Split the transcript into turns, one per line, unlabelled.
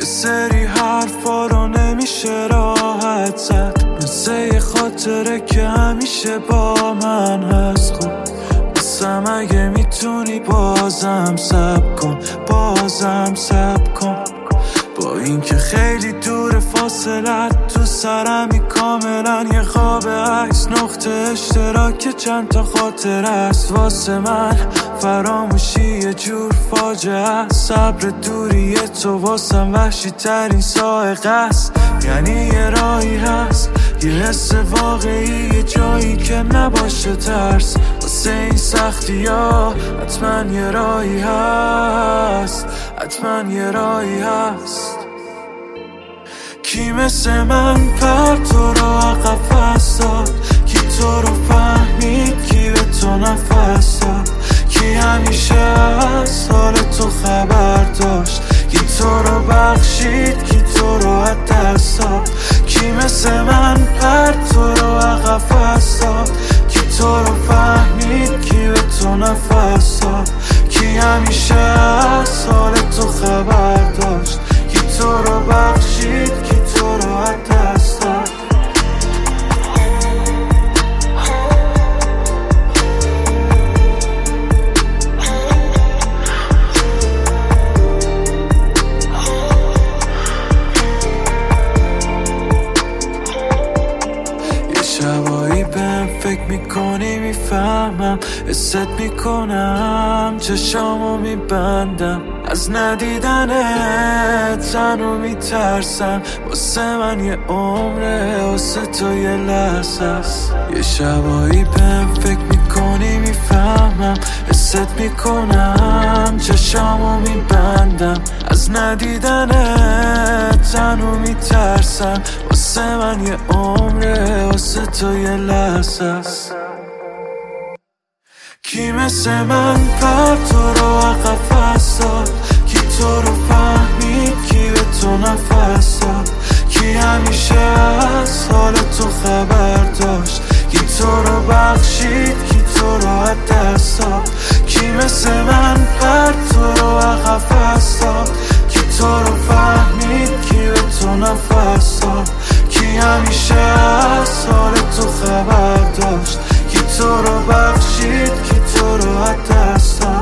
یه سری حرفا رو نمیشه راحت زد، مثل یه خاطره که همیشه با من هست. خب بسم اگه میتونی بازم صبر کن، بازم صبر کن. با اینکه خیلی دور فاصلت تو سرمی، کاملا یه خواب عکس، نقطه اشتراک چند تا خاطره است. واسه من فراموشی یه جور فاجعه است، صبر دوری تو واسم وحشی ترین سائقه است. یعنی یه راهی هست، یه حس واقعی، یه جایی که نباشه ترس. واسه این سختی ها حتما یه راهی هست، حتما یه راهی هست. کی مثل من پر تو رو عقب فرستاد، کی تو رو فهمید، کی به تو نفس داد، کی همیشه از حال تو خبر داشت، کی تو رو بخشید، کی تو رو از دست داد. کی مثل من پر تو رو عقب فرستاد، کی تو رو فهمید، کی به تو نفس داد، کی همیشه از حال تو خبر داشت، کی تو رو بخشید، کی تو رو از دست داد. یه شبایی بهم فکر میکنی میفهمم، حست میکنم چشامو میبندم، از ندیدنت تنو میترسم. واسه من یه عمره، واسه تو یه لحظه است. یه شبایی بهم فکر میکنی میفهمم، حست میکنم چشامو میبندم، از ندیدنت تنو میترسم. واسه من یه عمره، واسه تو یه لحظه است. کی مثل من پر تو رو عقب فرستاد، کی تو رو فهمید، کی به تو نفس داد، کی همیشه از حال تو خبر داشت، کی تو رو بخشید، کی تو رو از دست داد. کی مثل من پر تو رو عقب فرستاد، کی تو رو فهمید، کی به تو نفس داد، کی همیشه از حال تو خبر داشت، کی تو رو بخشید، کی تو رو از دست داد.